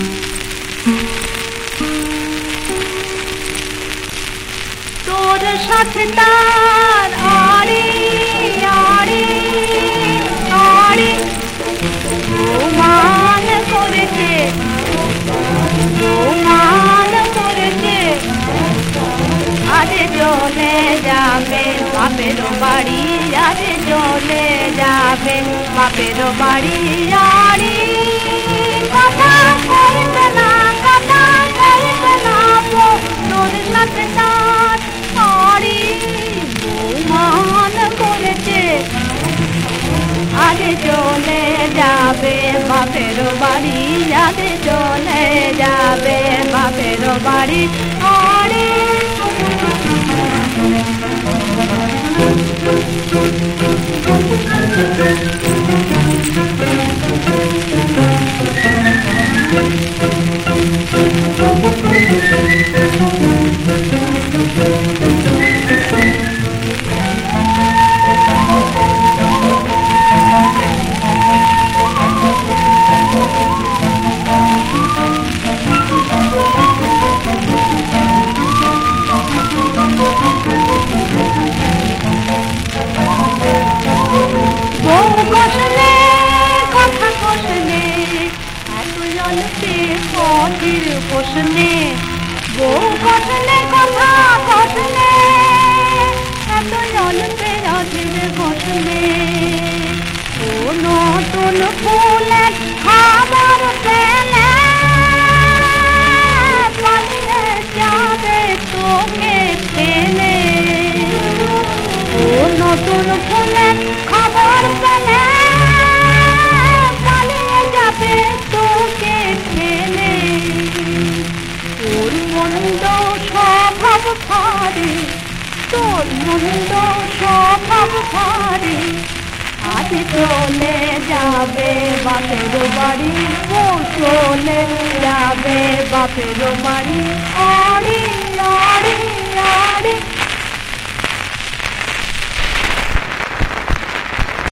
তোর সাথে তার আড়ি আড়ি আড়ি প্রমাণ করেছে, প্রমাণ করেছে। আরে চলে যাবে বাপের বাড়ি, আরে চলে যাবে বাপের বাড়ি। আড়ি কথা করবে না, কথা করবে না, তোর সাথে তার আড়ি প্রমাণ করেছে। আগে চলে যাবে বাপের বাড়ি, আগে চলে যাবে বাপের বাড়ি। আরে পথের প্রশ্নে বউ কষলে কথা কষলে, এত অল্পে রাতের বসলে। ও নতুন ফুলের খাবার পেলে পালিয়ে যাবে তোকে ফেলে। ও নতুন ফুলের খাবার পেলে পালিয়ে যাবে তোকে ফেলে। তোর মন্দ স্বভাব ভারে, তোর মন্দ স্বভাব ভারে। আজ চলে যাবে বাপের বাড়ি, ও চলে যাবে বাপের বাড়ি। আরে